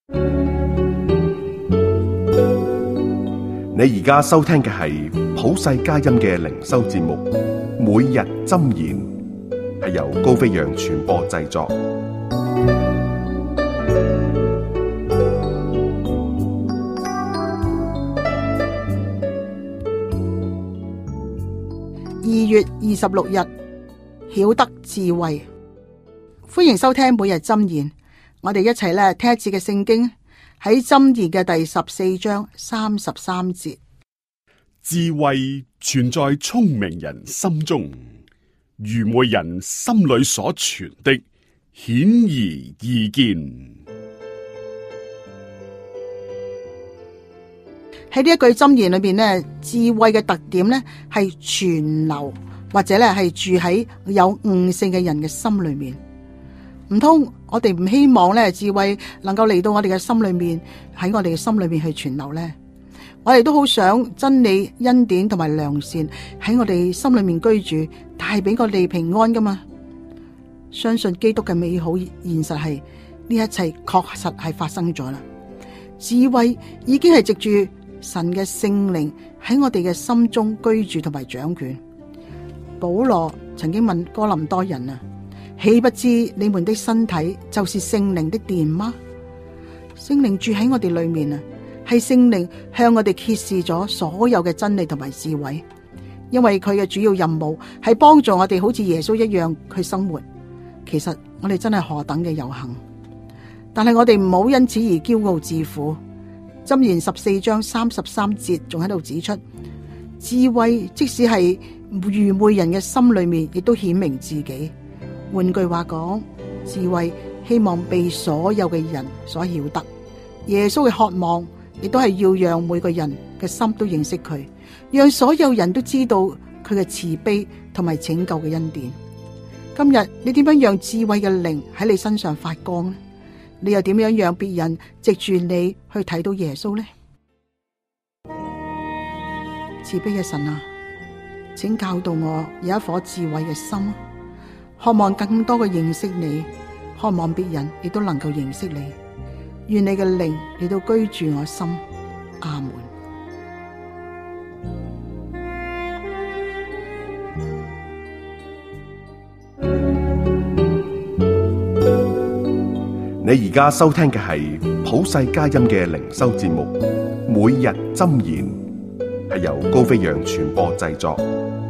你而家收聽嘅係普世佳音嘅靈修節目，每日箴言，係由高飛揚傳播製作。 2月26日，曉得智慧。歡迎收聽每日箴言，我哋一齊咧聽一次嘅聖經，喺箴言嘅第14章33節。 智慧存在聰明人心中，愚昧人心裏所存的顯而易見。 喺呢一句箴言裏邊呢，智慧嘅特點呢係存留，或者咧係住喺有悟性嘅人嘅心裏面。唔通我哋唔希望咧智慧能夠嚟到我哋嘅心裏面，喺我哋嘅心裏面去存留呢？我哋都好想真理、恩典同埋良善喺我哋心裏面居住，帶俾我哋平安噶嘛？相信基督嘅美好現實係呢一切確實係發生咗啦。智慧已經係藉住神嘅聖靈喺我哋嘅心中居住同埋掌權。保羅曾經問哥林多人啊，豈不知你們的身體就是聖靈的殿嗎？聖靈住喺我哋裏面啊，係聖靈向我哋揭示咗所有嘅真理同埋智慧，因為佢嘅主要任務係幫助我哋好似耶穌一樣去生活。其實我哋真係何等嘅有幸，但係我哋唔好因此而驕傲自負。箴言14章33節仲喺度指出，智慧即使係愚昧人嘅心裏面，亦都顯明自己。換句話講，智慧希望被所有嘅人所曉得。耶穌嘅渴望亦都係要讓每個人嘅心都認識佢，讓所有人都知道佢嘅慈悲同埋拯救嘅恩典。今日你點樣讓智慧嘅靈喺你身上發光呢？你又點樣讓別人藉住你去睇到耶穌呢？慈悲嘅神啊，請教導我有一顆智慧嘅心，渴望更多嘅認識你，渴望別人亦都能夠認識你。願你嘅靈嚟到居住我心。阿門。 你而家收聽嘅係普世佳音嘅靈修節目，每日箴言，係由高飛揚傳播製作。